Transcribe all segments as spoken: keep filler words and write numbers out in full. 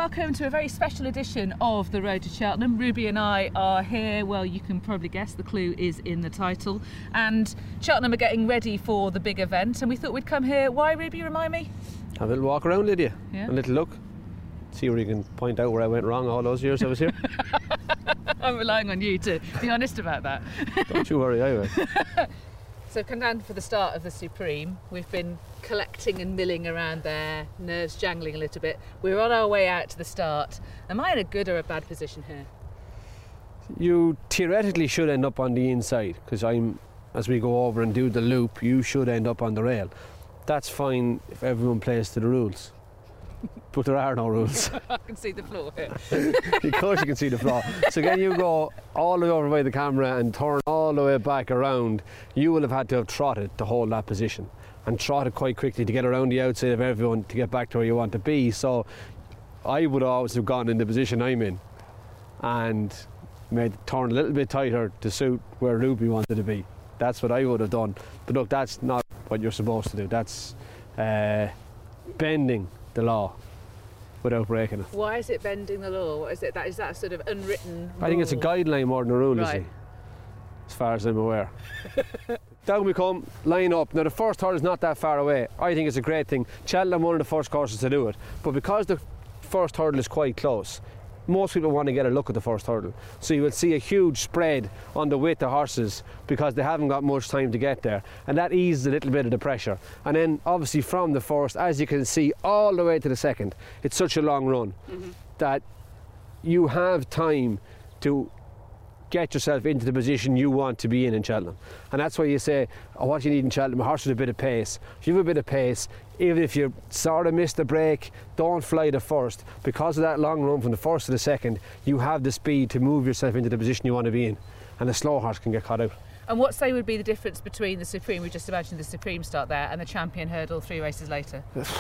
welcome to a very special edition of the Road to Cheltenham. Ruby and I are here, well, you can probably guess, the clue is in the title. And Cheltenham are getting ready for the big event, and we thought we'd come here. Why, Ruby, remind me? Have a little walk around, Lydia. Yeah. A little look. See where you can point out where I went wrong all those years I was here. I'm relying on you to be honest about that. Don't you worry, I will. So come down for the start of the Supreme. We've been collecting and milling around there, nerves jangling a little bit. We're on our way out to the start. Am I in a good or a bad position here? You theoretically should end up on the inside, because I'm, as we go over and do the loop, you should end up on the rail. That's fine if everyone plays to the rules. But there are no rules. I can see the floor here. Of course you can see the floor. So again, you go all the way over by the camera and turn all the way back around. You will have had to have trotted to hold that position, and trotted quite quickly to get around the outside of everyone to get back to where you want to be. So I would always have gone in the position I'm in and made the turn a little bit tighter to suit where Ruby wanted to be. That's what I would have done. But look, that's not what you're supposed to do. That's uh, bending the law without breaking it. Why is it bending the law? What is it? That is that sort of unwritten rule? I think it's a guideline more than a rule, right. You see, as far as I'm aware. Down we come, line up. Now the first hurdle is not that far away. I think it's a great thing. Cheltenham one of the first courses to do it, but because the first hurdle is quite close, most people want to get a look at the first hurdle. So you will see a huge spread on the width of horses because they haven't got much time to get there, and that eases a little bit of the pressure. And then obviously from the first, as you can see, all the way to the second, it's such a long run mm-hmm. that you have time to get yourself into the position you want to be in in Cheltenham. And that's why you say, oh, what you need in Cheltenham, a horse with a bit of pace. If you have a bit of pace, even if you sort of miss the break, don't fly the first. Because of that long run from the first to the second, you have the speed to move yourself into the position you want to be in, and a slow horse can get caught out. And what, say, would be the difference between the Supreme, we just imagined the Supreme start there, and the Champion Hurdle three races later?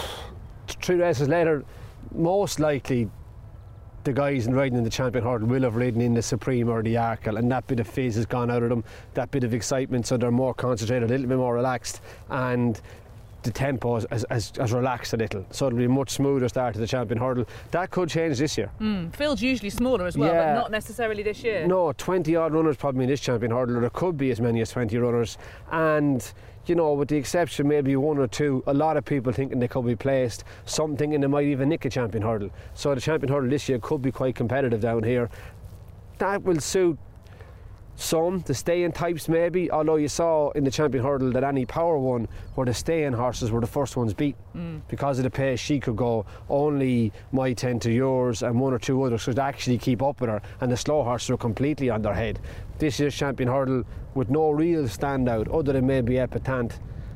Three races later, most likely the guys riding in the Champion Hurdle will have ridden in the Supreme or the Arkle, and that bit of fizz has gone out of them, that bit of excitement, so they're more concentrated, a little bit more relaxed, and the tempo has, has, has relaxed a little, so it'll be a much smoother start to the Champion Hurdle. That could change this year. Mm, field's usually smaller as well, yeah. but not necessarily this year. No, twenty odd runners probably in this Champion Hurdle, or there could be as many as twenty runners, and you know, with the exception maybe one or two, a lot of people thinking they could be placed, some thinking they might even nick a Champion Hurdle. So the Champion Hurdle this year could be quite competitive down here. That will suit some, the staying types maybe, although you saw in the Champion Hurdle that Annie Power won, where the staying horses were the first ones beat. Mm. Because of the pace she could go, only My ten to Yours and one or two others could actually keep up with her, and the slow horses were completely on their head. This year's Champion Hurdle, with no real standout other than maybe Epitant,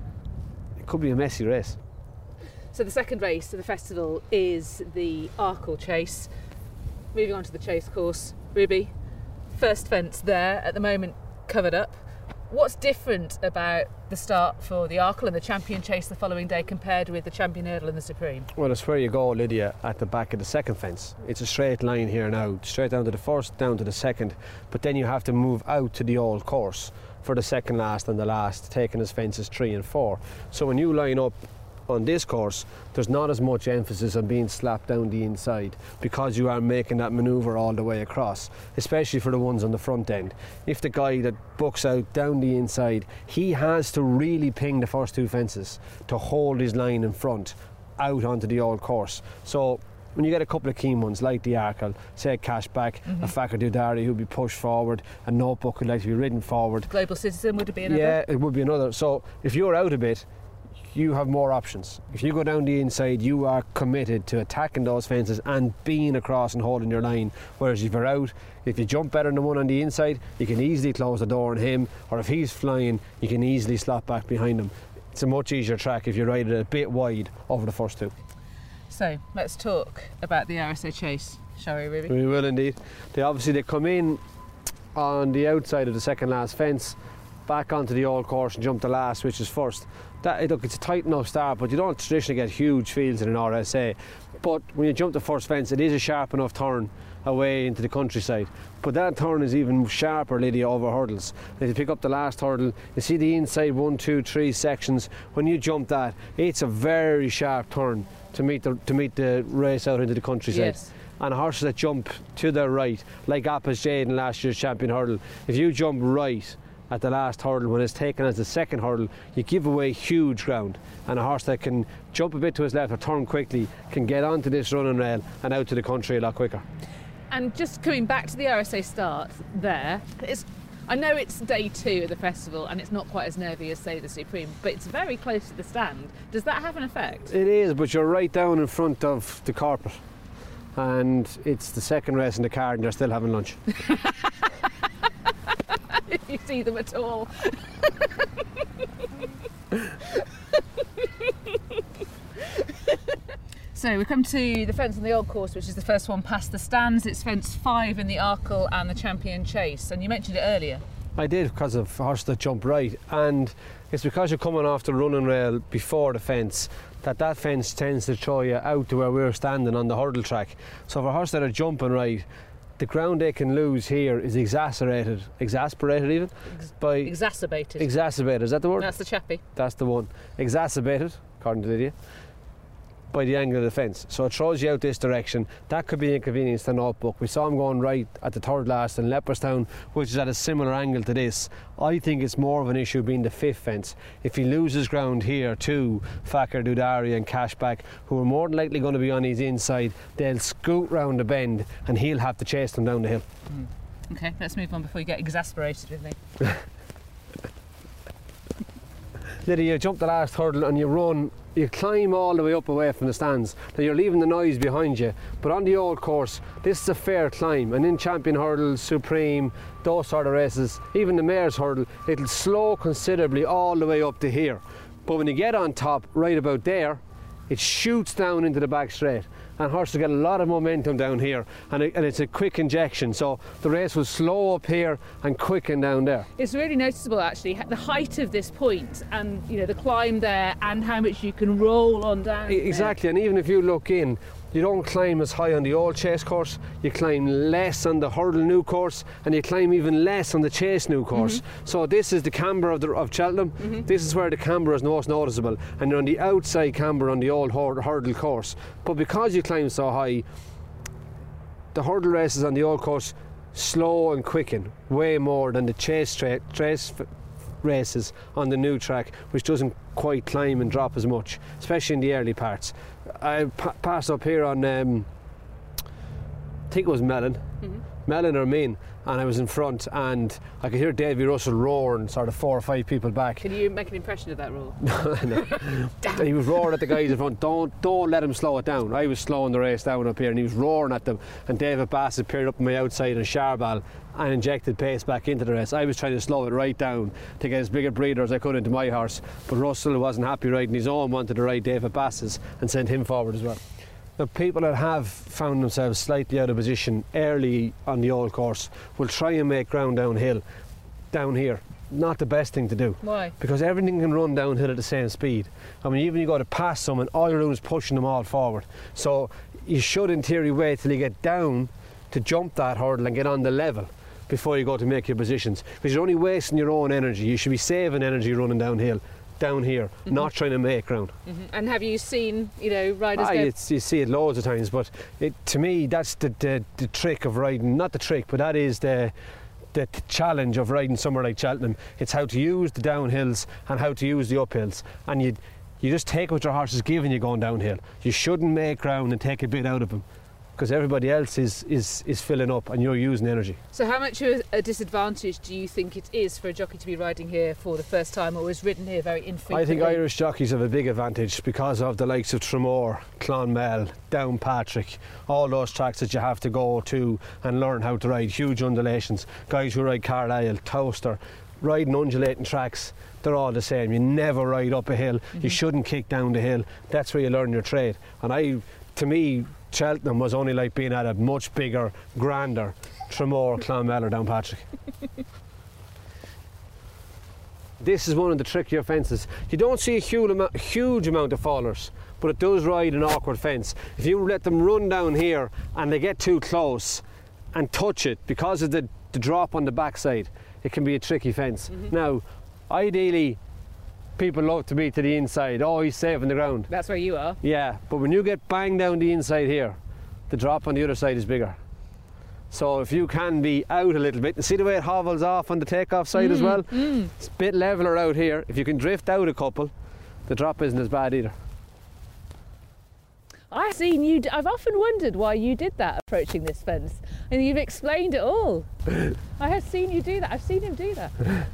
it could be a messy race. So the second race of the festival is the Arkle Chase. Moving on to the chase course, Ruby, first fence there, at the moment covered up. What's different about the start for the Arkle and the Champion Chase the following day compared with the Champion Hurdle and the Supreme? Well, it's where you go, Lydia, at the back of the second fence. It's a straight line here now, straight down to the first, down to the second, but then you have to move out to the old course for the second last and the last, taking as fences three and four. So when you line up on this course, there's not as much emphasis on being slapped down the inside, because you are making that manoeuvre all the way across, especially for the ones on the front end. If the guy that bucks out down the inside, he has to really ping the first two fences to hold his line in front out onto the old course. So when you get a couple of keen ones like the Arkle, say Cashback, mm-hmm. a Fakir Dudari who'd be pushed forward, a Notebook who'd like to be ridden forward. Global Citizen, would it be another? Yeah, it would be another. So if you're out a bit, you have more options. If you go down the inside, you are committed to attacking those fences and being across and holding your line. Whereas if you're out, if you jump better than the one on the inside, you can easily close the door on him, or if he's flying, you can easily slot back behind him. It's a much easier track if you ride it a bit wide over the first two. So let's talk about the R S A Chase, shall we, Ruby? We will indeed. They obviously they come in on the outside of the second last fence, back onto the old course and jump the last, which is first. That, look, it's a tight enough start, but you don't traditionally get huge fields in an R S A. But when you jump the first fence, it is a sharp enough turn away into the countryside. But that turn is even sharper, Lydia, over hurdles. If you pick up the last hurdle, you see the inside one, two, three sections. When you jump that, it's a very sharp turn to meet the to meet the race out into the countryside. Yes. And horses that jump to their right, like Appas Jade in last year's champion hurdle, if you jump right at the last hurdle when it's taken as the second hurdle, you give away huge ground. And a horse that can jump a bit to his left or turn quickly can get onto this running rail and out to the country a lot quicker. And just coming back to the R S A start there, it's, I know it's day two of the festival and it's not quite as nervy as, say, the Supreme, but it's very close to the stand. Does that have an effect? It is, but you're right down in front of the carpet. And it's the second race in the card and they're still having lunch. If you see them at all. So we come to the fence on the old course, which is the first one past the stands. It's fence five in the Arkle and the Champion Chase, and you mentioned it earlier. I did, because of horses that jump right, and it's because you're coming off the running rail before the fence that that fence tends to throw you out to where we're standing on the hurdle track. So for horses that are jumping right, the ground they can lose here is exacerbated, exasperated even, Ex- by... Exacerbated. Exacerbated, is that the word? That's the chappie. That's the one. Exacerbated, according to Lydia, by the angle of the fence. So it throws you out this direction. That could be inconvenience to Notebook. We saw him going right at the third last in Leopardstown, which is at a similar angle to this. I think it's more of an issue being the fifth fence. If he loses ground here to Fakir Dudari and Cashback, who are more than likely going to be on his inside, they'll scoot round the bend and he'll have to chase them down the hill. Mm. Okay, let's move on before you get exasperated with me. Lydia, you jump the last hurdle and you run, you climb all the way up away from the stands. Now you're leaving the noise behind you, but on the old course, this is a fair climb. And in Champion Hurdles, Supreme, those sort of races, even the Mayor's Hurdle, it'll slow considerably all the way up to here. But when you get on top, right about there, it shoots down into the back straight. And horses get a lot of momentum down here, and, it, and it's a quick injection, so the race will slow up here and quicken down there. It's really noticeable actually, the height of this point and you know the climb there and how much you can roll on down. Exactly, there. and even if you look in, you don't climb as high on the old Chase course, you climb less on the Hurdle new course, and you climb even less on the Chase new course. Mm-hmm. So this is the camber of, the, of Cheltenham. Mm-hmm. This is where the camber is most noticeable, and you're on the outside camber on the old Hurdle course. But because you climb so high, the Hurdle races on the old course slow and quicken way more than the Chase, tra- Chase f- races on the new track, which doesn't quite climb and drop as much, especially in the early parts. I pa- passed up here on, um, I think it was Mellon, mm-hmm. Mellon or Mean, and I was in front, and I could hear Davy Russell roaring, sort of four or five people back. Can you make an impression of that roar? No. He was roaring at the guys in front, don't don't let him slow it down. I was slowing the race down up here, and he was roaring at them, and David Bassett appeared up on my outside and Charbal and injected pace back into the race. I was trying to slow it right down to get as big a breather as I could into my horse, but Russell wasn't happy riding his own, wanted to ride David Bass's and sent him forward as well. The people that have found themselves slightly out of position early on the old course will try and make ground downhill, down here. Not the best thing to do. Why? Because everything can run downhill at the same speed. I mean, even you go to pass someone, all you're doing is pushing them all forward. So you should, in theory, wait till you get down to jump that hurdle and get on the level before you go to make your positions. Because you're only wasting your own energy. You should be saving energy running downhill. Down here, mm-hmm. not trying to make ground. Mm-hmm. And have you seen, you know, riders ah, go... it's, you see it loads of times, but it, to me, that's the, the, the trick of riding, not the trick, but that is the, the challenge of riding somewhere like Cheltenham. It's how to use the downhills and how to use the uphills. And you, you just take what your horse is giving you going downhill. You shouldn't make ground and take a bit out of them, because everybody else is, is, is filling up and you're using energy. So how much of a disadvantage do you think it is for a jockey to be riding here for the first time, or is ridden here very infrequently? I think Irish jockeys have a big advantage because of the likes of Tramore, Clonmel, Downpatrick, all those tracks that you have to go to and learn how to ride, huge undulations. Guys who ride Carlisle, Towster, riding undulating tracks, they're all the same. You never ride up a hill, mm-hmm. you shouldn't kick down the hill. That's where you learn your trade. And I, to me, Cheltenham was only like being at a much bigger, grander Tramore, Clonmel or Downpatrick. This is one of the trickier fences. You don't see a huge amount, huge amount of fallers, but it does ride an awkward fence. If you let them run down here and they get too close and touch it, because of the, the drop on the backside, it can be a tricky fence. Mm-hmm. Now, ideally, people love to be to the inside. Oh, he's safe on the ground. That's where you are. Yeah, but when you get banged down the inside here, the drop on the other side is bigger. So if you can be out a little bit, and see the way it hovels off on the takeoff side mm, as well? Mm. It's a bit leveler out here. If you can drift out a couple, the drop isn't as bad either. I've seen you, I've often wondered why you did that approaching this fence, and you've explained it all. I have seen you do that, I've seen him do that.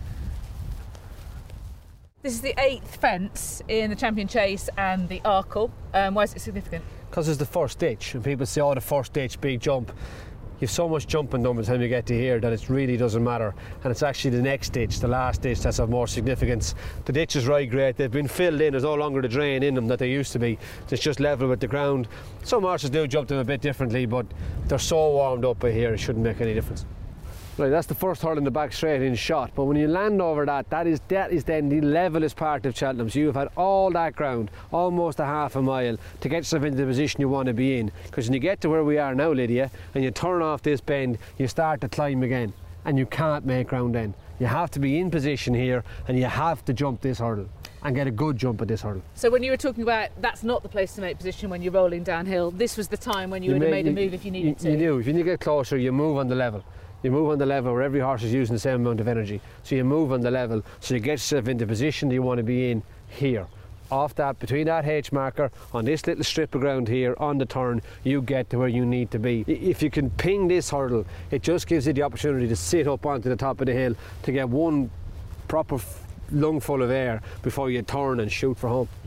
This is the eighth fence in the Champion Chase and the Arkle. Um, why is it significant? Because it's the first ditch, and people say, oh, the first ditch, big jump. You've so much jumping done by the time you get to here that it really doesn't matter, and it's actually the next ditch, the last ditch, that's of more significance. The ditch is right great, they've been filled in, there's no longer the drain in them that they used to be, it's just level with the ground. Some horses do jump them a bit differently, but they're so warmed up by here it shouldn't make any difference. Right, that's the first hurdle in the back straight in shot, but when you land over that, that is that is then the levelest part of Cheltenham. So you've had all that ground, almost a half a mile, to get yourself into the position you want to be in. Because when you get to where we are now, Lydia, and you turn off this bend, you start to climb again, and you can't make ground then. You have to be in position here, and you have to jump this hurdle and get a good jump at this hurdle. So when you were talking about that's not the place to make position when you're rolling downhill, this was the time when you, you would made, have made you, a move if you needed you, to. You do. If you need to get closer, you move on the level. You move on the level where every horse is using the same amount of energy. So you move on the level, so you get yourself into the position that you want to be in here. Off that, between that H marker, on this little strip of ground here, on the turn, you get to where you need to be. If you can ping this hurdle, it just gives you the opportunity to sit up onto the top of the hill to get one proper lungful of air before you turn and shoot for home.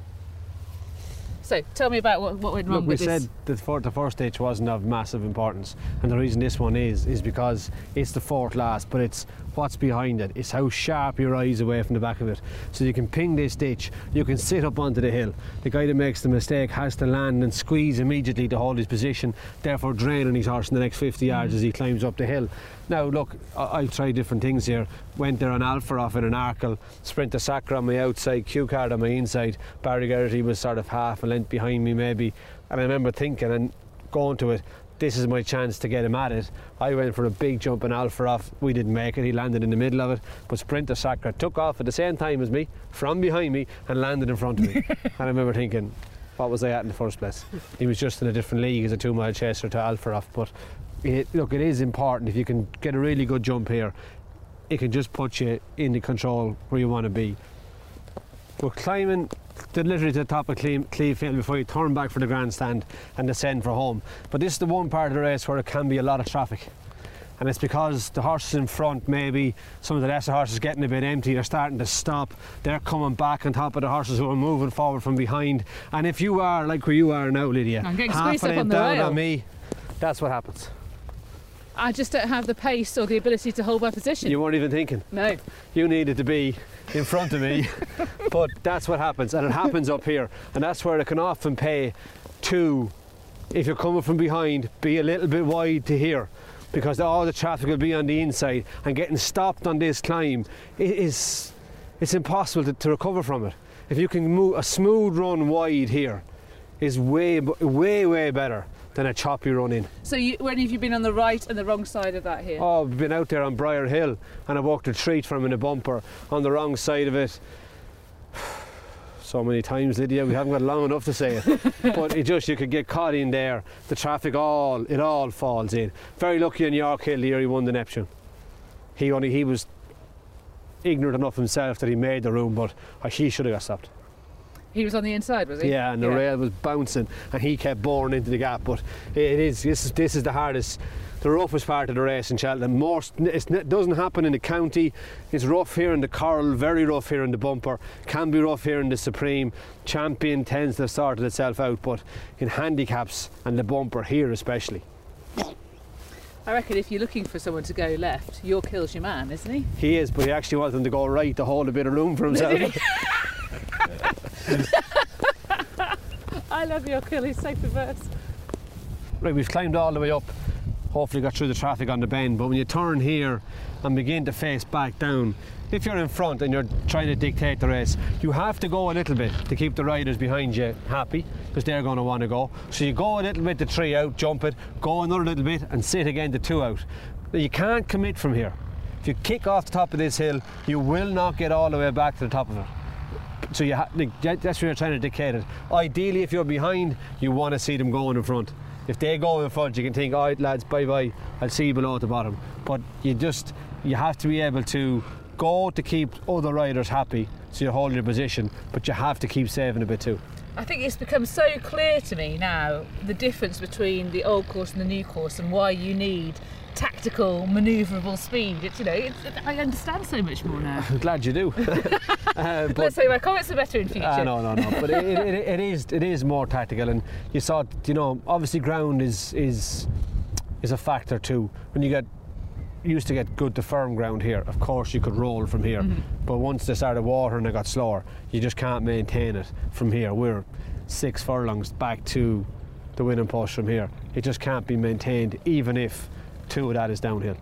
So tell me about what, what went wrong Look, we with this. said that for the first stage wasn't of massive importance, and the reason this one is is because it's the fourth last, but it's what's behind it. It's how sharp your eyes away from the back of it. So you can ping this ditch, you can sit up onto the hill. The guy that makes the mistake has to land and squeeze immediately to hold his position, therefore draining his horse in the next fifty yards mm. as he climbs up the hill. Now look, I've tried different things here. Went there on Alpha off in an Arkle, Sprinter Sacre on my outside, Q Card on my inside. Barry Geraghty was sort of half a length behind me maybe, and I remember thinking and going to it, this is my chance to get him at it. I went for a big jump in Alpha off, we didn't make it, he landed in the middle of it, but Sprinter Sacre took off at the same time as me, from behind me, and landed in front of me. And I remember thinking, what was I at in the first place? He was just in a different league as a two mile chaser to Alpha off, but it, look, it is important. If you can get a really good jump here, it can just put you in the control where you want to be. We're climbing to literally to the top of Cleve Hill before you turn back for the grandstand and descend for home. But this is the one part of the race where it can be a lot of traffic. And it's because the horses in front, maybe some of the lesser horses getting a bit empty, they're starting to stop, they're coming back on top of the horses who are moving forward from behind. And if you are like where you are now, Lydia, I'm getting half squeezed a up on length the down rail. on me, that's what happens. I just don't have the pace or the ability to hold my position. You weren't even thinking. No. You needed to be in front of me. But that's what happens, and it happens up here, and that's where it can often pay to, if you're coming from behind, be a little bit wide to here, because all the traffic will be on the inside, and getting stopped on this climb is it's impossible to, to recover from it. If you can move a smooth run wide here is way way way better than a choppy run in. So you, when have you been on the right and the wrong side of that here? Oh, I've been out there on Briar Hill, and I walked a treat from in a bumper on the wrong side of it. So many times, Lydia, we haven't got long enough to say it. But it just, you could get caught in there. The traffic, all it all falls in. Very lucky on York Hill here, he won the Neptune. He only he was ignorant enough himself that he made the room, but uh, he should have got stopped. He was on the inside, was he? Yeah, and the yeah. rail was bouncing, and he kept boring into the gap. But it is this is this is the hardest, the roughest part of the race in Cheltenham. Most it's, it doesn't happen in the county. It's rough here in the Coral, very rough here in the bumper. Can be rough here in the Supreme. Champion tends to have sorted itself out, but in handicaps and the bumper here especially. I reckon if you're looking for someone to go left, York Hill's your man, isn't he? He is, but he actually wants them to go right to hold a bit of room for himself. I love York Hill, he's so perverse. Right, we've climbed all the way up, hopefully got through the traffic on the bend, but when you turn here and begin to face back down, if you're in front and you're trying to dictate the race, you have to go a little bit to keep the riders behind you happy, because they're going to want to go. So you go a little bit to three out, jump it, go another little bit and sit again to two out. Now you can't commit from here. If you kick off the top of this hill, you will not get all the way back to the top of it. so you ha- like, that's what you're trying to dictate it. Ideally, if you're behind, you want to see them going in front. If they go in front, you can think, all right, lads, bye bye, I'll see you below at the bottom. But you just, you have to be able to go to keep other riders happy, so you hold your position, but you have to keep saving a bit too. I think it's become so clear to me now the difference between the old course and the new course, and why you need tactical, manoeuvrable speed. It's, you know, it's, I understand so much more now. I'm glad you do. uh, but, Let's say my comments are better in future. Uh, no, no, no. But it, it, it, it is it is more tactical, and you saw, you know, obviously ground is is is a factor too. When you get used to get good to firm ground here, of course you could roll from here. Mm-hmm. But once they started water and it got slower, you just can't maintain it from here. We're six furlongs back to the winning post from here. It just can't be maintained, even if two of that is downhill.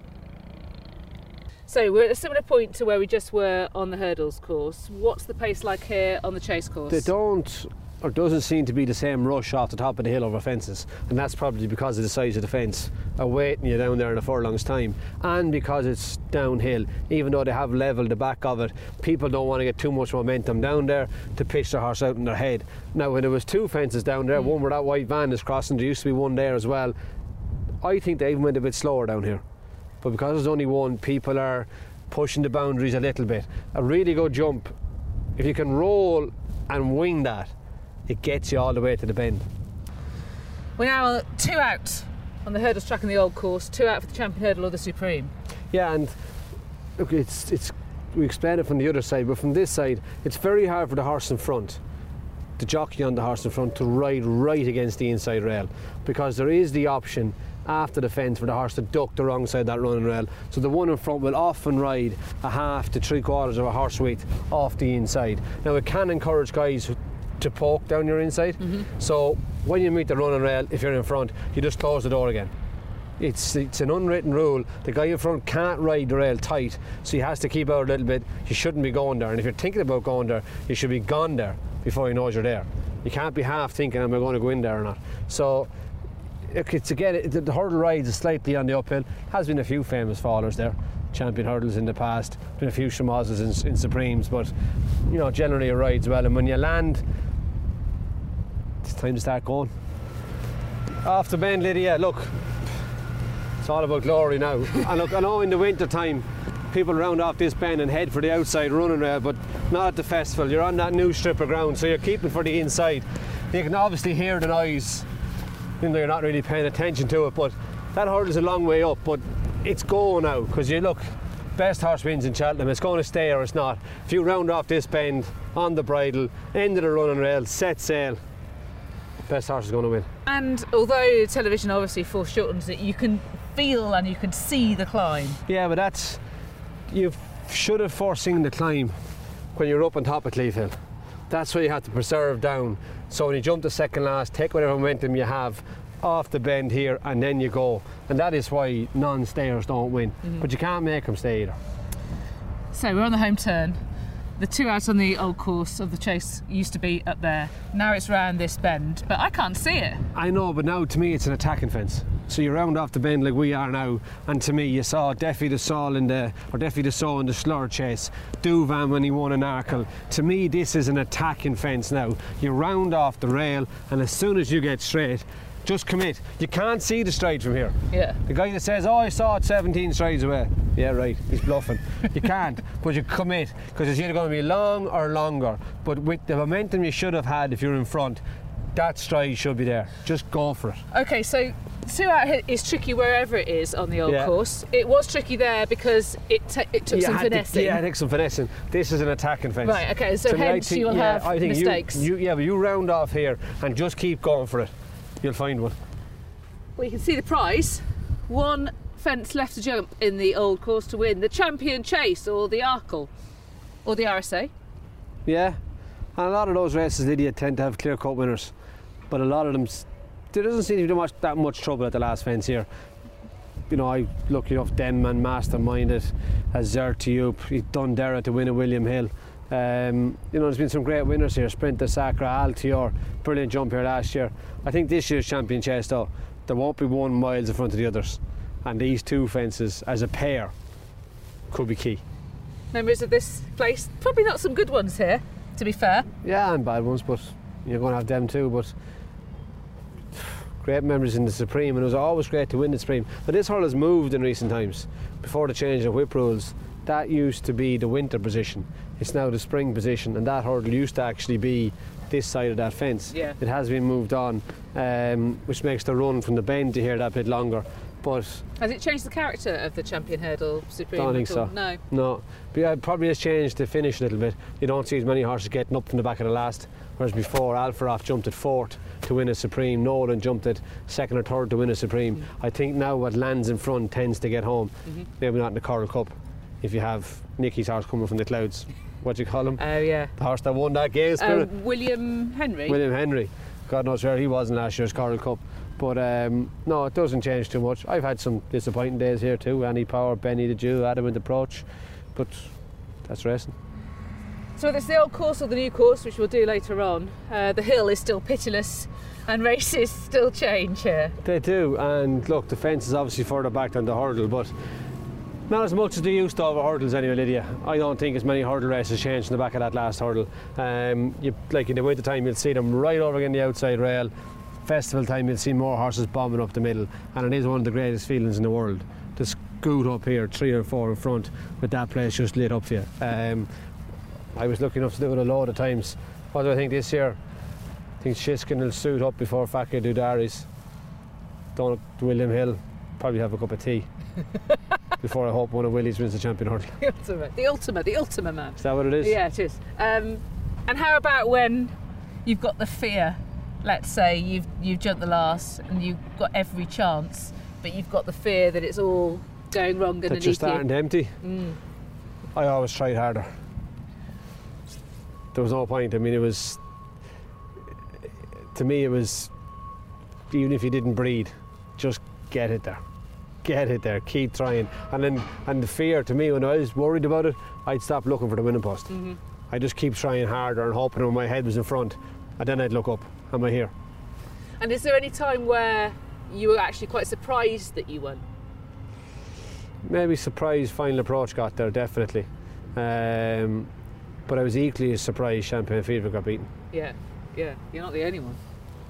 So we're at a similar point to where we just were on the hurdles course. What's the pace like here on the chase course? They don't, or doesn't seem to be the same rush off the top of the hill over fences, and that's probably because of the size of the fence awaiting you down there in a furlong's time, and because it's downhill. Even though they have levelled the back of it, people don't want to get too much momentum down there to pitch their horse out in their head. Now when there was two fences down there, mm. one where that white van is crossing, there used to be one there as well, I think they even went a bit slower down here. But because there's only one, people are pushing the boundaries a little bit. A really good jump, if you can roll and wing that, it gets you all the way to the bend. We're now two out on the hurdles track in the old course, two out for the Champion Hurdle or the Supreme. Yeah, and look, it's it's we explain it from the other side, but from this side, it's very hard for the horse in front, the jockey on the horse in front, to ride right against the inside rail, because there is the option after the fence for the horse to duck the wrong side of that running rail. So the one in front will often ride a half to three quarters of a horse width off the inside. Now it can encourage guys to poke down your inside. Mm-hmm. So when you meet the running rail, if you're in front, you just close the door again. It's it's an unwritten rule. The guy in front can't ride the rail tight, so he has to keep out a little bit. You shouldn't be going there, and if you're thinking about going there, you should be gone there before he knows you're there. You can't be half thinking, am I going to go in there or not? So it's again, it, the hurdle rides is slightly on the uphill. Has been a few famous fallers there, champion hurdles in the past, been a few Chamazes in, in Supremes, but you know, generally it rides well, and when you land, it's time to start going. Off the bend, Lydia, look, it's all about glory now. And look, I know in the winter time people round off this bend and head for the outside running rail, but not at the festival. You're on that new strip of ground, so you're keeping for the inside. You can obviously hear the noise, even though you're not really paying attention to it, but that hurdle's a long way up, but it's going now, because you look, best horse wins in Cheltenham. It's going to stay or it's not. If you round off this bend on the bridle, end of the running rail, set sail, best horse is going to win. And although television obviously foreshortens it, you can feel and you can see the climb. Yeah, but that's, you should have foreseen the climb when you're up on top of Cleeve Hill. That's what you have to preserve down. So when you jump the second last, take whatever momentum you have off the bend here, and then you go. And that is why non-stayers don't win. Mm-hmm. But you can't make them stay either. So we're on the home turn. The two out on the old course of the chase used to be up there. Now it's round this bend, but I can't see it. I know, but now to me it's an attacking fence. So you round off the bend like we are now, and to me you saw Deafy the Saul in the, or Deafy the Saul in the Slur chase, Duvan when he won an Arkle. To me this is an attacking fence now. You round off the rail, and as soon as you get straight, just commit. You can't see the stride from here. Yeah. The guy that says, oh, I saw it seventeen strides away. Yeah, right, he's bluffing. You can't, but you commit, because it's either going to be long or longer. But with the momentum you should have had if you're in front, that stride should be there. Just go for it. Okay, so two out is tricky wherever it is on the old yeah. course. It was tricky there because it, t it took you some finessing. To, yeah, it took some finessing. This is an attacking fence. Right, okay, so to hence think, you will yeah, have I think mistakes. You, you, yeah, but you round off here and just keep going for it. You'll find one. Well, you can see the prize. One fence left to jump in the old course to win the Champion Chase, or the Arkle, or the R S A. Yeah, and a lot of those races, Lydia, tend to have clear-cut winners, but a lot of them, there doesn't seem to be much, that much trouble at the last fence here. You know, I lucky enough, Denman masterminded as Zertiup, he's done Dara to win a William Hill. Um, you know, there's been some great winners here. Sprinter, Sacra, Altior, brilliant jump here last year. I think this year's Champion Chase, though, there won't be one miles in front of the others, and these two fences as a pair could be key. Members of this place, probably not some good ones here. to be fair. Yeah, and bad ones, but you're going to have them too. But great memories in the Supreme, and it was always great to win the Supreme. But this hurl has moved in recent times. Before the change of whip rules, that used to be the winter position. It's now the spring position, and that hurdle used to actually be this side of that fence. Yeah. It has been moved on, um, which makes the run from the bend to here that bit longer. But has it changed the character of the champion hurdle Supreme? Don't think so. No. No. But yeah, it probably has changed the finish a little bit. You don't see as many horses getting up from the back of the last, whereas before Alfaroff jumped at fourth to win a Supreme, Nolan jumped at second or third to win a Supreme. Mm-hmm. I think now what lands in front tends to get home. Mm-hmm. Maybe not in the Coral Cup. If you have Nicky's horse coming from the clouds, what do you call him? Oh uh, yeah. The horse that won that Gale Spirit. Uh, William Henry. William Henry. God knows where he was in last year's Coral Cup. But um, no, it doesn't change too much. I've had some disappointing days here too. Annie Power, Benny the Jew, Adamant Approach, but that's racing. So whether it's the old course or the new course, which we'll do later on, uh, the hill is still pitiless and races still change here. They do, and look, the fence is obviously further back than the hurdle, but not as much as they used to over hurdles anyway, Lydia. I don't think as many hurdle races changed in the back of that last hurdle. Um, you, like in the winter time, you'll see them right over again the outside rail. Festival time, you'll see more horses bombing up the middle, and it is one of the greatest feelings in the world to scoot up here, three or four in front, with that place just lit up for you. Um, I was lucky enough to do it a load of times. What do I think this year? I think Shiskin will suit up before Fakir Dudaris. Don't William Hill probably have a cup of tea before I hope one of Willie's wins the champion hurdle. The ultimate, the ultimate, the ultimate man. Is that what it is? Yeah, it is. Um, and how about when you've got the fear? Let's say you've you've jumped the last and you've got every chance, but you've got the fear that it's all going wrong underneath you. That you're starting to empty. Mm. I always tried harder. There was no point. I mean, it was, to me, it was, even if you didn't breathe, just get it there. Get it there, keep trying. And then, and the fear, to me, when I was worried about it, I'd stop looking for the winning post. Mm-hmm. I just keep trying harder and hoping when my head was in front, and then I'd look up. Am I here? And is there any time where you were actually quite surprised that you won? Maybe surprised Final Approach got there, definitely. Um, but I was equally as surprised Champagne Fever got beaten. Yeah, yeah, you're not the only one.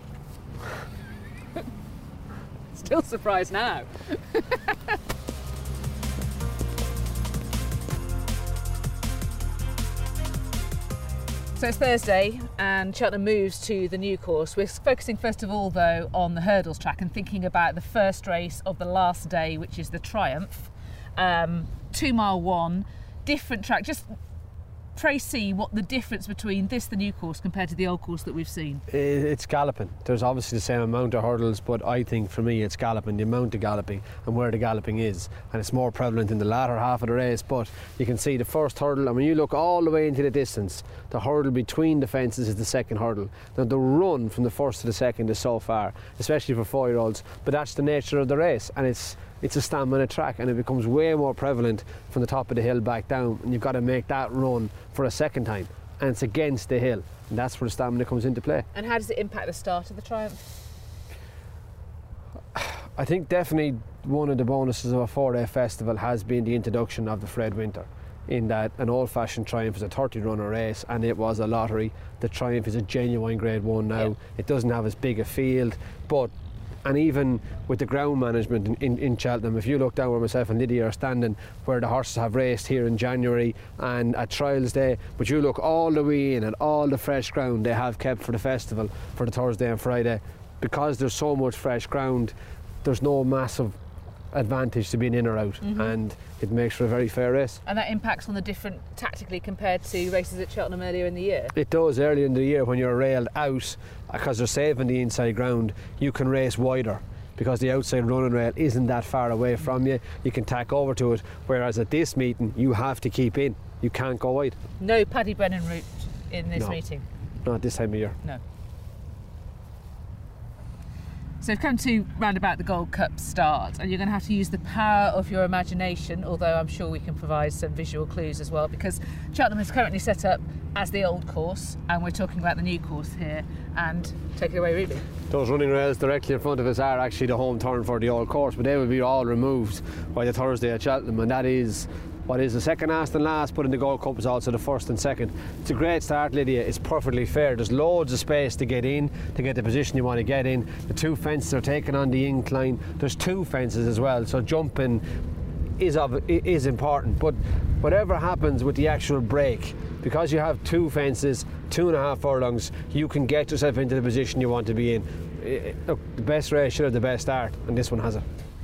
Still surprised now. So it's Thursday and Cheltenham moves to the new course. We're focusing first of all though on the hurdles track and thinking about the first race of the last day, which is the Triumph. Um, two mile one, different track. Just pray see what the difference between this, the new course, compared to the old course that we've seen. It's galloping. There's obviously the same amount of hurdles, but I think for me it's galloping, the amount of galloping and where the galloping is, and it's more prevalent in the latter half of the race. But you can see the first hurdle, and when you look all the way into the distance, the hurdle between the fences is the second hurdle. Now the run from the first to the second is so far, especially for four-year-olds, but that's the nature of the race, and it's it's a stamina track, and it becomes way more prevalent from the top of the hill back down, and you've got to make that run for a second time, and it's against the hill, and that's where the stamina comes into play. And how does it impact the start of the Triumph? I think definitely one of the bonuses of a four-day festival has been the introduction of the Fred Winter, in that an old-fashioned Triumph is a thirty-runner race, and it was a lottery. The Triumph is a genuine Grade One now. Yeah. It doesn't have as big a field, but and even with the ground management in, in, in Cheltenham, if you look down where myself and Lydia are standing, where the horses have raced here in January and at Trials Day, but you look all the way in at all the fresh ground they have kept for the festival for the Thursday and Friday, because there's so much fresh ground, there's no massive advantage to being in or out, mm-hmm. and it makes for a very fair race. And that impacts on the different tactically compared to races at Cheltenham earlier in the year? It does. Earlier in the year when you're railed out, because they're saving the inside ground, you can race wider because the outside running rail isn't that far away from you. You can tack over to it, whereas at this meeting you have to keep in. You can't go wide. No Paddy Brennan route in this no. meeting? Not this time of year. No. So we've come to round about the Gold Cup start, and you're going to have to use the power of your imagination, although I'm sure we can provide some visual clues as well, because Cheltenham is currently set up as the old course, and we're talking about the new course here. And take it away, Ruby. Those running rails directly in front of us are actually the home turn for the old course, but they will be all removed by the Thursday at Cheltenham, and that is what is the second last and last, but in the Gold Cup is also the first and second. It's a great start, Lydia. It's perfectly fair. There's loads of space to get in, to get the position you want to get in. The two fences are taken on the incline. There's two fences as well, so jumping is of is important. But whatever happens with the actual break, because you have two fences, two and a half furlongs, you can get yourself into the position you want to be in. Look, the best race should have the best start, and this one has it.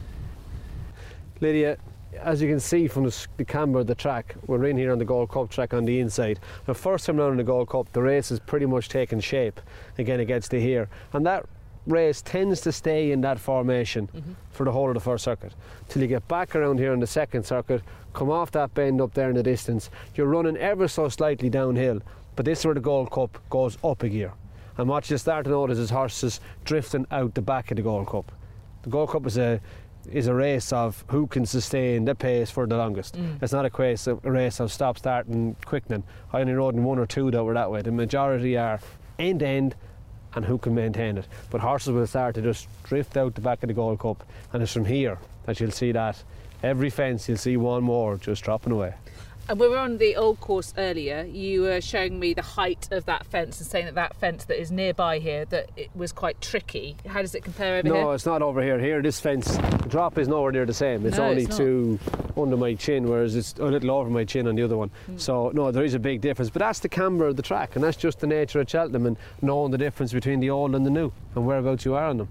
Lydia, as you can see from the, the camber of the track, we're in here on the Gold Cup track on the inside. The first time round in the Gold Cup, the race has pretty much taken shape. Again, it gets to here, and that race tends to stay in that formation mm-hmm. for the whole of the first circuit till you get back around here in the second circuit, come off that bend up there in the distance. You're running ever so slightly downhill, but this is where the Gold Cup goes up a gear, and what you start to notice is horses drifting out the back of the Gold Cup. The Gold Cup is a is a race of who can sustain the pace for the longest. Mm. It's not a race, a race of stop, start and quickening. I only rode in one or two that were that way. The majority are end to end and who can maintain it. But horses will start to just drift out the back of the Gold Cup, and it's from here that you'll see that every fence you'll see one more just dropping away. And we were on the old course earlier. You were showing me the height of that fence and saying that that fence that is nearby here, that it was quite tricky. How does it compare over no, here? No, it's not over here. Here, this fence, the drop is nowhere near the same. It's no, only it's two under my chin, whereas it's a little over my chin on the other one. Mm. So, no, there is a big difference. But that's the camber of the track, and that's just the nature of Cheltenham and knowing the difference between the old and the new and whereabouts you are on them.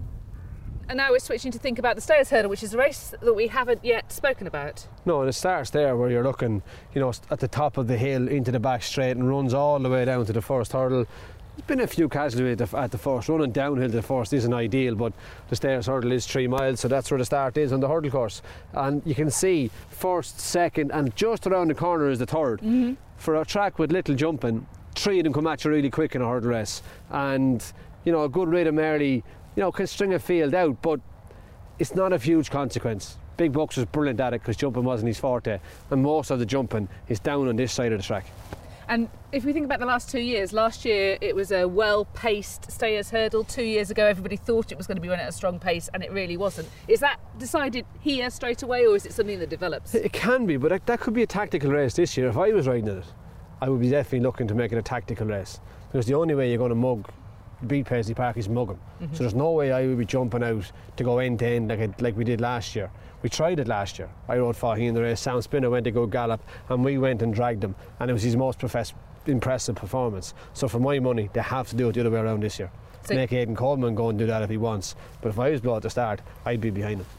And now we're switching to think about the Stayers Hurdle, which is a race that we haven't yet spoken about. No, and it starts there where you're looking, you know, at the top of the hill into the back straight and runs all the way down to the first hurdle. There's been a few casualties at the, at the first. Running downhill to the first isn't ideal, but the Stayers Hurdle is three miles, so that's where the start is on the hurdle course. And you can see first, second, and just around the corner is the third. Mm-hmm. For a track with little jumping, three of them come at you really quick in a hurdle race. And, you know, a good rate of Merrily, you know, can string a field out, but it's not of huge consequence. Big Bucks was brilliant at it because jumping wasn't his forte, and most of the jumping is down on this side of the track. And if we think about the last two years, last year it was a well-paced Stayers Hurdle. Two years ago everybody thought it was going to be run at a strong pace, and it really wasn't. Is that decided here straight away, or is it something that develops? It can be, but that, that could be a tactical race this year. If I was riding it, I would be definitely looking to make it a tactical race, because the only way you're going to mug beat Paisley Park is mug 'em. Mm-hmm. So there's no way I would be jumping out to go end to end like, it, like we did last year. We tried it last year. I rode Fahey in the race, Sam Spinner went to go gallop, and we went and dragged him, and it was his most profess- impressive performance. So for my money, they have to do it the other way around this year. So make Aidan Coleman go and do that if he wants, but if I was blow at the start, I'd be behind him.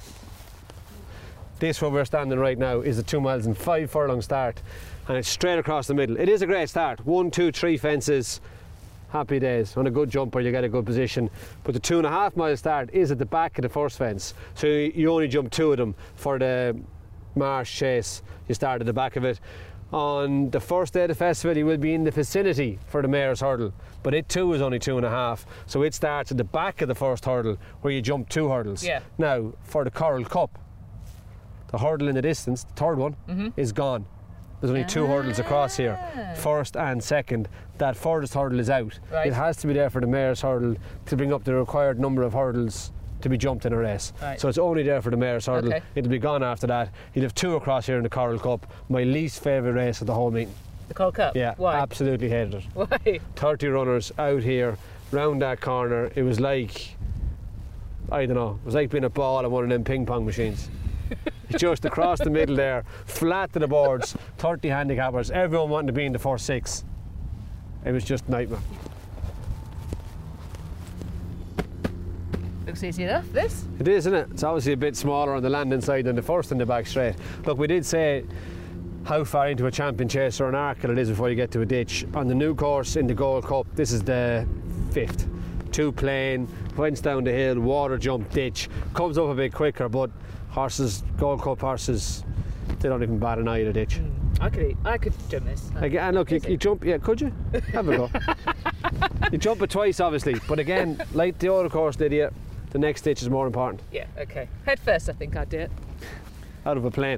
This where we're standing right now is a two miles and five furlong start, and it's straight across the middle. It is a great start. One, two, three fences. Happy days. On a good jumper you get a good position, but the two and a half mile start is at the back of the first fence, so you only jump two of them for the Marsh Chase. You start at the back of it. On the first day of the festival you will be in the vicinity for the Mayor's Hurdle, but it too is only two and a half, so it starts at the back of the first hurdle where you jump two hurdles. Yeah. Now for the Coral Cup, the hurdle in the distance, the third one, mm-hmm. is gone. There's only two ah. hurdles across here, first and second. That furthest hurdle is out. Right. It has to be there for the Mayor's Hurdle to bring up the required number of hurdles to be jumped in a race. Right. So it's only there for the Mayor's Hurdle. Okay. It'll be gone after that. You'll have two across here in the Coral Cup. My least favourite race of the whole meeting. The Coral Cup? Yeah, Why? absolutely hated it. Why? thirty runners out here, round that corner. It was like, I don't know, it was like being a ball on one of them ping pong machines. Just across the middle there, flat to the boards, thirty handicappers, everyone wanting to be in the first six. It was just nightmare. Looks easy enough, this. It is, isn't it? It's obviously a bit smaller on the landing side than the first in the back straight. Look, we did say how far into a champion chase or an arcal it is before you get to a ditch. On the new course in the Gold Cup, this is the fifth. Two plain, went down the hill, water jump, ditch. Comes up a bit quicker, but horses, Gold Cup horses, they don't even bat an eye at a ditch. Mm, I could, I could jump this. Like, and look, you, you jump, yeah, could you? Have a go. You jump it twice, obviously, but again, like the other course, Lydia, the next ditch is more important. Yeah, okay. Head first, I think I'd do it. Out of a plane.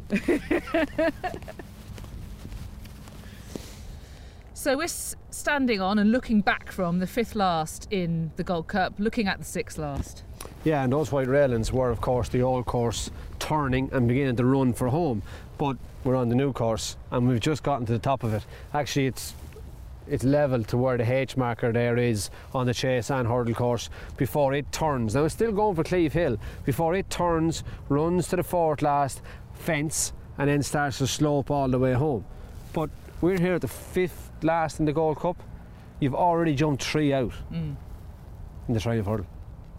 So we're s- standing on and looking back from the fifth last in the Gold Cup, looking at the sixth last. Yeah, and those white railings were, of course, the old course turning and beginning to run for home. But we're on the new course and we've just gotten to the top of it. Actually, it's it's level to where the H marker there is on the chase and hurdle course before it turns. Now it's still going for Cleeve Hill. Before it turns, runs to the fourth last fence and then starts to slope all the way home. But we're here at the fifth last in the Gold Cup. You've already jumped three out mm. in the triumph hurdle.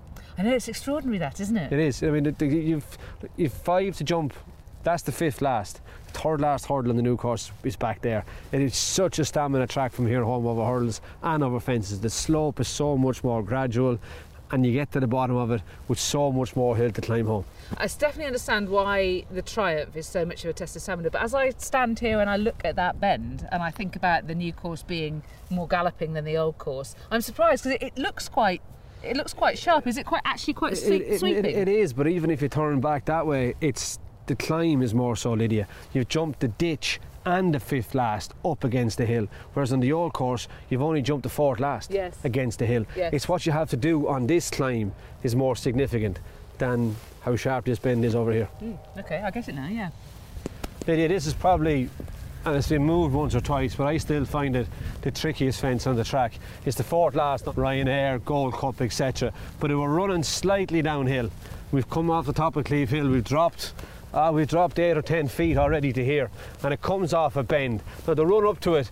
I know, it's extraordinary that, isn't it? It is. I mean, the, the, you've, you've five to jump. That's the fifth last. Third last hurdle on the new course is back there. It is such a stamina track from here home over hurdles and over fences. The slope is so much more gradual and you get to the bottom of it with so much more hill to climb home. I definitely understand why the Triumph is so much of a test of stamina, but as I stand here and I look at that bend and I think about the new course being more galloping than the old course, I'm surprised because it, it looks quite it looks quite sharp. Is it quite actually quite sweep, it, it, sweeping? It, it is, but even if you turn back that way, it's the climb is more so, Lydia. You've jumped the ditch and the fifth last up against the hill, whereas on the old course you've only jumped the fourth last yes. against the hill. Yes. It's what you have to do on this climb is more significant than how sharp this bend is over here. Mm, okay, I get it now, yeah. Lydia, this is probably, and it's been moved once or twice, but I still find it the trickiest fence on the track. It's the fourth last, Ryanair, Gold Cup, et cetera. But it were running slightly downhill. We've come off the top of Cleeve Hill, we've dropped Uh, we've dropped eight or ten feet already to here, and it comes off a bend. Now the run up to it,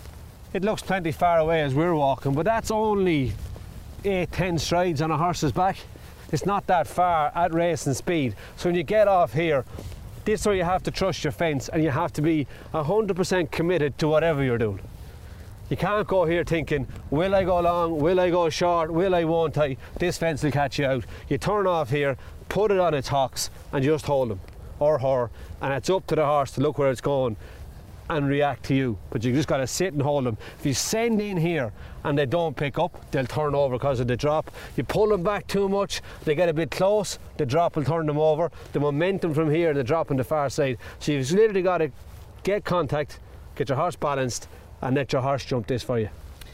it looks plenty far away as we're walking, but that's only eight, ten strides on a horse's back. It's not that far at racing speed. So when you get off here, this is where you have to trust your fence and you have to be one hundred percent committed to whatever you're doing. You can't go here thinking, will I go long, will I go short, will I, won't I? This fence will catch you out. You turn off here, put it on its hocks and just hold them. Or her, and it's up to the horse to look where it's going and react to you. But you just got to sit and hold them. If you send in here and they don't pick up, they'll turn over because of the drop. You pull them back too much, they get a bit close, the drop will turn them over. The momentum from here, the drop on the far side. So you've literally got to get contact, get your horse balanced, and let your horse jump this for you.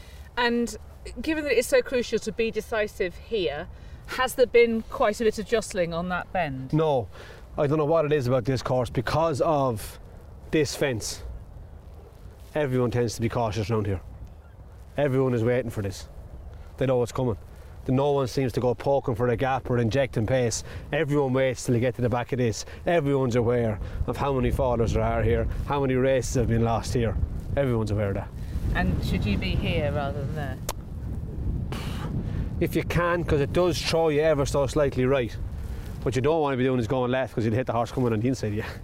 And given that it's so crucial to be decisive here, has there been quite a bit of jostling on that bend? No. I don't know what it is about this course because of this fence. Everyone tends to be cautious around here. Everyone is waiting for this. They know what's coming. No one seems to go poking for a gap or injecting pace. Everyone waits till they get to the back of this. Everyone's aware of how many fallers there are here, how many races have been lost here. Everyone's aware of that. And should you be here rather than there? If you can, because it does throw you ever so slightly right. What you don't want to be doing is going left because you'll hit the horse coming on the inside of you.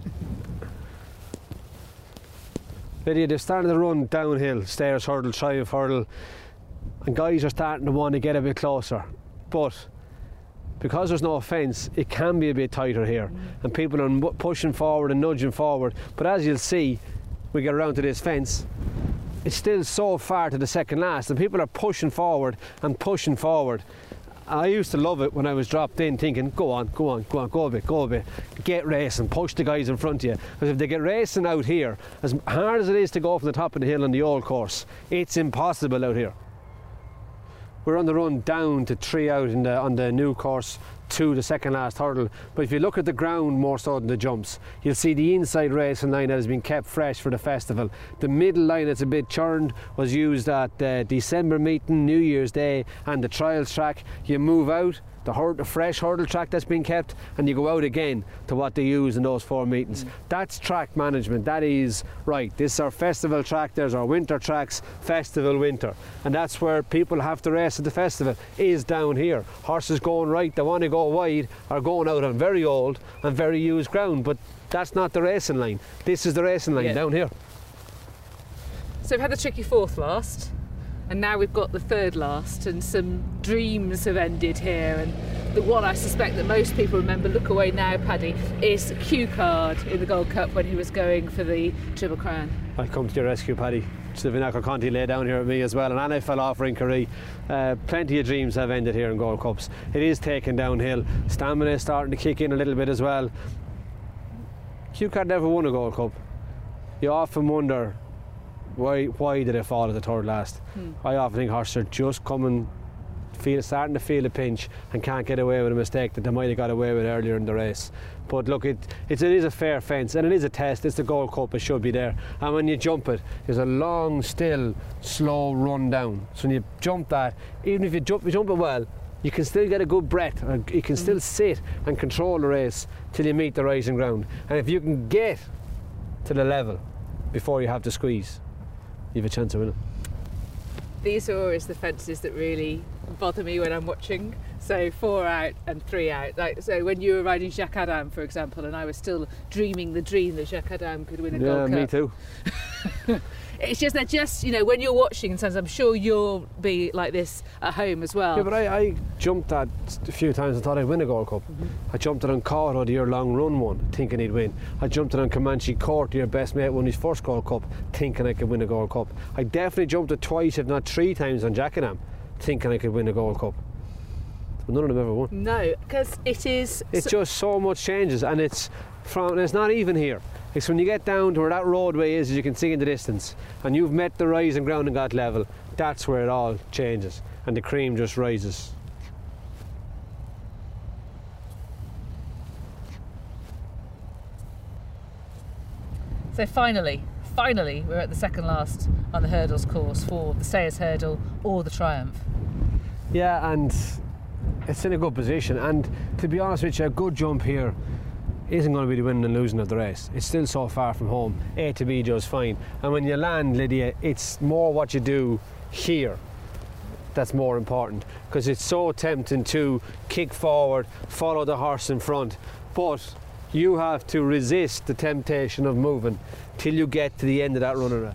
Lydia, they're starting to run downhill, stairs hurdle, triumph hurdle, and guys are starting to want to get a bit closer. But because there's no fence, it can be a bit tighter here, mm. and people are pushing forward and nudging forward. But as you'll see, we get around to this fence, it's still so far to the second last, and people are pushing forward and pushing forward. I used to love it when I was dropped in thinking, go on, go on, go on, go a bit, go a bit, get racing, push the guys in front of you. Because if they get racing out here, as hard as it is to go from the top of the hill on the old course, it's impossible out here. We're on the run down to three out in the, on the new course to the second last hurdle, but if you look at the ground more so than the jumps, you'll see the inside racing line that has been kept fresh for the festival. The middle line that's a bit churned was used at the December meeting, New Year's Day, and the trials track. You move out the, hur the fresh hurdle track that's been kept, and you go out again to what they use in those four meetings. Mm. That's track management. That is right. This is our festival track. There's our winter tracks, festival winter, and that's where people have to race at the festival. Is down here. Horses going right, they want to go wide, are going out on very old and very used ground, but that's not the racing line. This is the racing line, yeah, down here. So we've had the tricky fourth last, and now we've got the third last, and some dreams have ended here, and the one I suspect that most people remember, look away now Paddy, is Q Card in the Gold Cup when he was going for the Triple Crown. I'll come to your rescue, Paddy. Vinacher Conti lay down here with me as well, and Anna fell off Rinkery. Uh, plenty of dreams have ended here in Gold Cups. It is taken downhill. Stamina is starting to kick in a little bit as well. Q Card never won a Gold Cup. You often wonder, Why, why did it fall at the third last? Hmm. I often think horses are just coming feel, starting to feel a pinch and can't get away with a mistake that they might have got away with earlier in the race. But look, it, it, it is a fair fence and it is a test. It's the Gold Cup, it should be there. And when you jump it, there's a long, still, slow run down. So when you jump that, even if you jump, you jump it well, you can still get a good breath, and you can still sit and control the race till you meet the rising ground. And if you can get to the level before you have to squeeze, you have a chance of winning. These are always the fences that really bother me when I'm watching. So four out and three out. Like, so when you were riding Jacques Adam, for example, and I was still dreaming the dream that Jacques Adam could win a yeah, Gold Cup. Yeah, me too. It's just that, just, you know, when you're watching, and sometimes I'm sure you'll be like this at home as well. Yeah, but I, I jumped that a few times and thought I'd win a Gold Cup. Mm-hmm. I jumped it on Cauto, the year-long run one, thinking he'd win. I jumped it on Comanche Court, your best mate won his first Gold Cup, thinking I could win a Gold Cup. I definitely jumped it twice, if not three times, on Jacques Adam, thinking I could win a Gold Cup. But none of them ever won. No, because it is... It's so just so much changes, and it's from. It's not even here. It's when you get down to where that roadway is, as you can see in the distance, and you've met the rising ground and got level, that's where it all changes, and the cream just rises. So finally, finally, we're at the second last on the hurdles course for the Stayers Hurdle or the Triumph. Yeah, and it's in a good position, and to be honest with you, a good jump here isn't going to be the winning and losing of the race. It's still so far from home. A to B just fine. And when you land, Lydia, it's more what you do here that's more important, because it's so tempting to kick forward, follow the horse in front, but you have to resist the temptation of moving till you get to the end of that runner.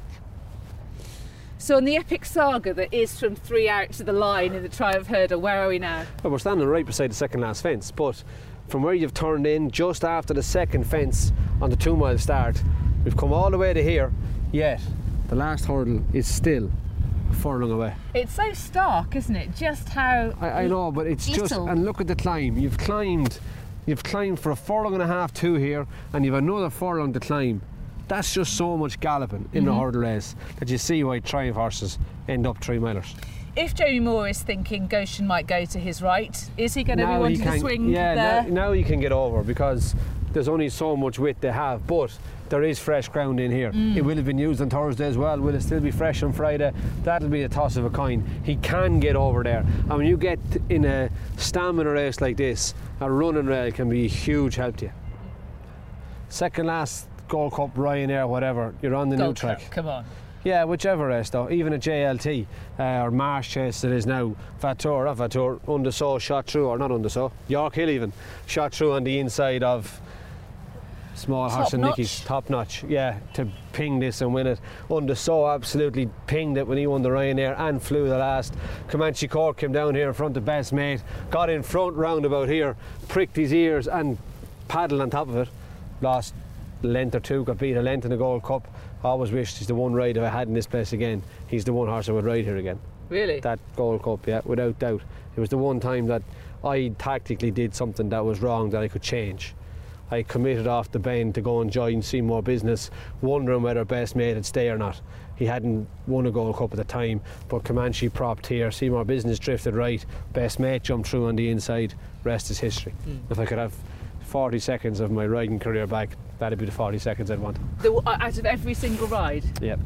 So in the epic saga that is from three out to the line in the Triumph Hurdle, where are we now? Well, we're standing right beside the second last fence, but from where you've turned in just after the second fence on the two mile start, we've come all the way to here, yet the last hurdle is still a furlong away. It's so stark, isn't it? Just how I, I know, but it's little. just, and look at the climb. You've climbed, you've climbed for a furlong and a half, two here, and you've another furlong to climb. That's just so much galloping in mm-hmm. the hurdle race that you see why Triumph horses end up three milers. If Jamie Moore is thinking Goshen might go to his right, is he going to now be wanting to swing yeah, there? Now, now you can get over, because there's only so much width they have, but there is fresh ground in here. Mm. It will have been used on Thursday as well. Will it still be fresh on Friday? That'll be a toss of a coin. He can get over there. And when you get in a stamina race like this, a running rail can be a huge help to you. Second last Gold Cup, Ryanair, whatever, you're on the Gold new track. Cup, come on. Yeah, whichever race though, even a J L T uh, or Marsh Chase it is now, Vautour, not Vautour, Undersaw shot through, or not Undersaw, York Hill even, shot through on the inside of Small Horse and Nicky's, top notch, yeah, to ping this and win it. Undersaw absolutely pinged it when he won the Ryanair and flew the last. Comanche Court came down here in front of best mate, got in front roundabout here, pricked his ears and paddled on top of it, lost a length or two, got beat a length in the Gold Cup. I always wished he's the one ride if I had in this place again. He's the one horse I would ride here again. Really? That Gold Cup, yeah, without doubt. It was the one time that I tactically did something that was wrong that I could change. I committed off the bend to go and join Seymour Business, wondering whether best mate would stay or not. He hadn't won a Gold Cup at the time, but Comanche propped here, Seymour Business drifted right, best mate jumped through on the inside, rest is history. Mm. If I could have forty seconds of my riding career back, that'd be the forty seconds I'd want. The, out of every single ride? Yep.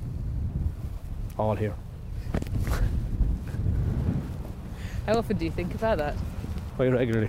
All here. How often do you think about that? Quite regularly.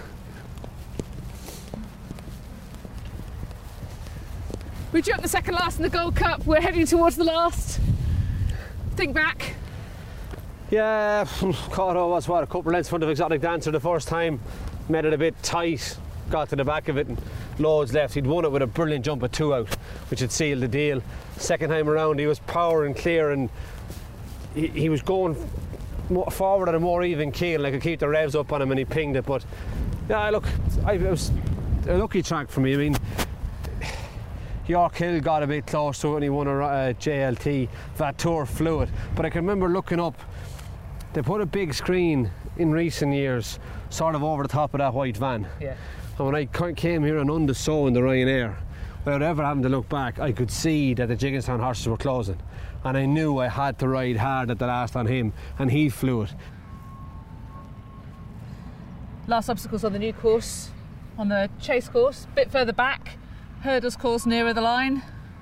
We jumped the second last in the Gold Cup, we're heading towards the last. Think back. Yeah, Cauto was what, a couple of lengths in front of Exotic Dancer the first time, made it a bit tight, got to the back of it and loads left. He'd won it with a brilliant jump at two out, which had sealed the deal. Second time around he was power and clear, and he, he was going more forward at a more even keel, and I could keep the revs up on him and he pinged it. But yeah, look, I, it was a lucky track for me. I mean, York Hill got a bit close to it when he won a uh, J L T. Vautour flew it, but I can remember looking up, they put a big screen in recent years sort of over the top of that white van. Yeah. And when I came here on Undersaw in the Ryanair, without ever having to look back, I could see that the Jigginstown horses were closing, and I knew I had to ride hard at the last on him, and he flew it. Last obstacles on the new course, on the chase course, a bit further back, hurdles course nearer the line.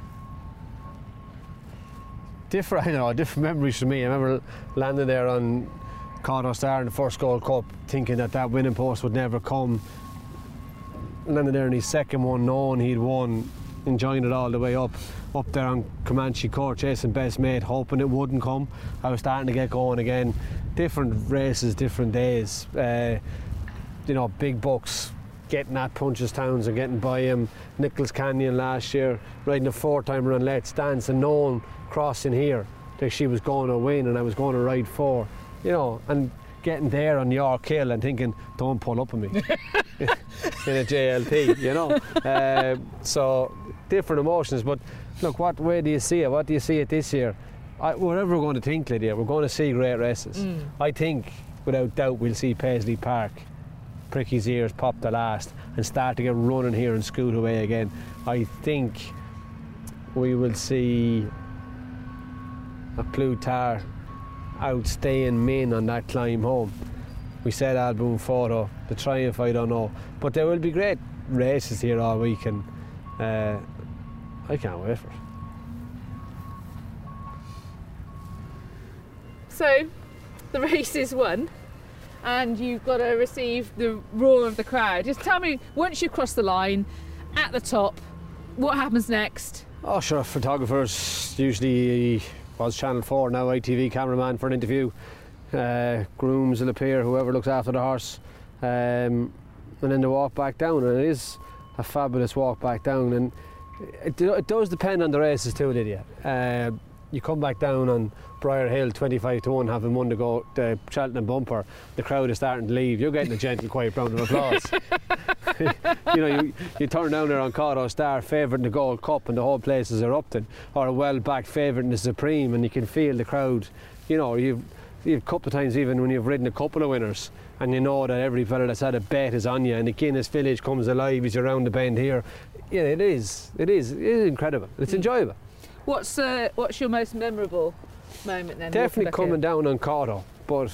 Different, you know, different memories for me. I remember landing there on Cardo Star in the first Gold Cup, thinking that that winning post would never come. Landing there in his second one, knowing he'd won, enjoying it all the way up, up there on Comanche Court, chasing best mate, hoping it wouldn't come. I was starting to get going again. Different races, different days. Uh, you know, big bucks, getting at Punchestown and getting by him. Nicholas Canyon last year, riding a four-timer on Let's Dance, and knowing crossing here that she was going to win and I was going to ride four, you know, and getting there on York Hill and thinking, don't pull up on me in a J L T, you know. Uh, so different emotions, but look, what way do you see it? What do you see it this year? I, whatever we're going to think, Lydia, we're going to see great races. Mm. I think, without doubt, we'll see Paisley Park prick his ears, pop the last, and start to get running here and scoot away again. I think we will see a Plutar outstaying Min on that climb home. We said Alboon Photo, the Triumph, I don't know, but there will be great races here all week, and uh, I can't wait for it. So the race is won and you've got to receive the roar of the crowd. Just tell me, once you cross the line at the top, what happens next? Oh sure, photographers, usually was Channel four, now I T V cameraman for an interview. Uh, grooms will appear, whoever looks after the horse, um, and then they walk back down, and it is a fabulous walk back down, and it, it does depend on the races too, Lydia. Uh, you come back down on Briar Hill twenty-five to one, having won the, go, the Cheltenham bumper, the crowd is starting to leave, you're getting a gentle quiet round of applause. You know, you, you turn down there on Cardo Star, favourite in the Gold Cup, and the whole place is erupting, or a well-backed favourite in the Supreme, and you can feel the crowd. You know, you've, you've a couple of times even when you've ridden a couple of winners, and you know that every fella that's had a bet is on you, and the Guinness Village comes alive as you're around the bend here. Yeah, it is, it is, it is incredible. It's enjoyable. What's uh, what's your most memorable moment then? Definitely coming down on Cardo, but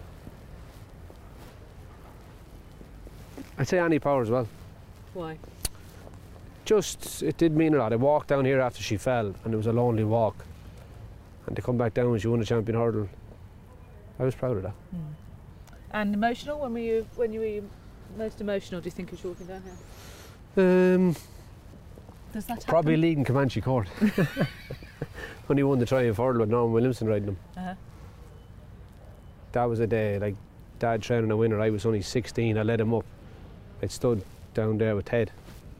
I'd say Annie Power as well. Why? Just, it did mean a lot. I walked down here after she fell, and it was a lonely walk, and to come back down when she won a champion hurdle, I was proud of that. Mm. And emotional? When were you when you were most emotional, do you think, as you're walking down here? Um, Does that happen? Probably leading Comanche Court. When he won the Triumph hurdle with Norman Williamson riding him. Uh-huh. That was a day, like Dad training a winner. I was only sixteen, I led him up. I stood down there with Ted.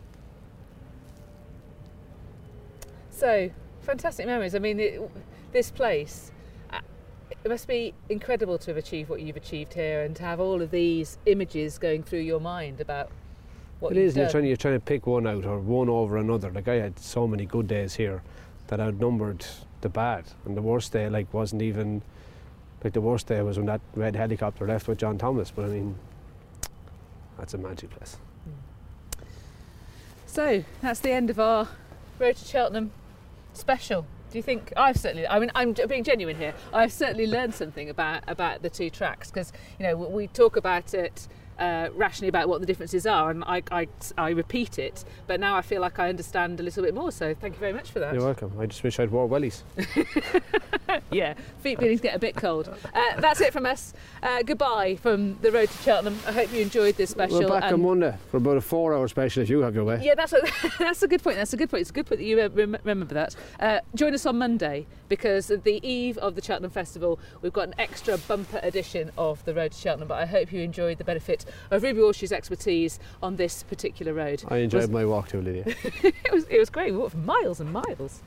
So, fantastic memories. I mean, it, this place, it must be incredible to have achieved what you've achieved here and to have all of these images going through your mind about what it you've is, done. you're trying, you're trying to pick one out or one over another. Like, I had so many good days here that outnumbered the bad, and the worst day like wasn't even like the worst day was when that red helicopter left with John Thomas. But I mean, that's a magic place. Mm. So that's the end of our Road to Cheltenham special. Do you think? I've certainly, I mean, I'm being genuine here, I've certainly learned something about about the two tracks, because you know we talk about it Uh, rationally about what the differences are, and I, I, I repeat it, but now I feel like I understand a little bit more, so thank you very much for that. You're welcome. I just wish I'd wore wellies. Yeah, feet beginning to get a bit cold. Uh, that's it from us. Uh, goodbye from the Road to Cheltenham. I hope you enjoyed this special. We're back um, on Monday for about a four hour special if you have your way. Yeah, that's a, that's a good point. That's a good point. It's a good point that you uh, rem- remember that. Uh, join us on Monday, because the eve of the Cheltenham Festival, we've got an extra bumper edition of the Road to Cheltenham, but I hope you enjoyed the benefit of Ruby Walsh's expertise on this particular road. I enjoyed was, my walk too, Lydia. it was it was great. We walked for miles and miles.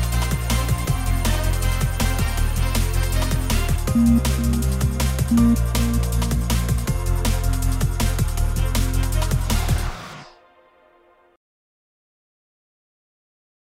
Mm-hmm.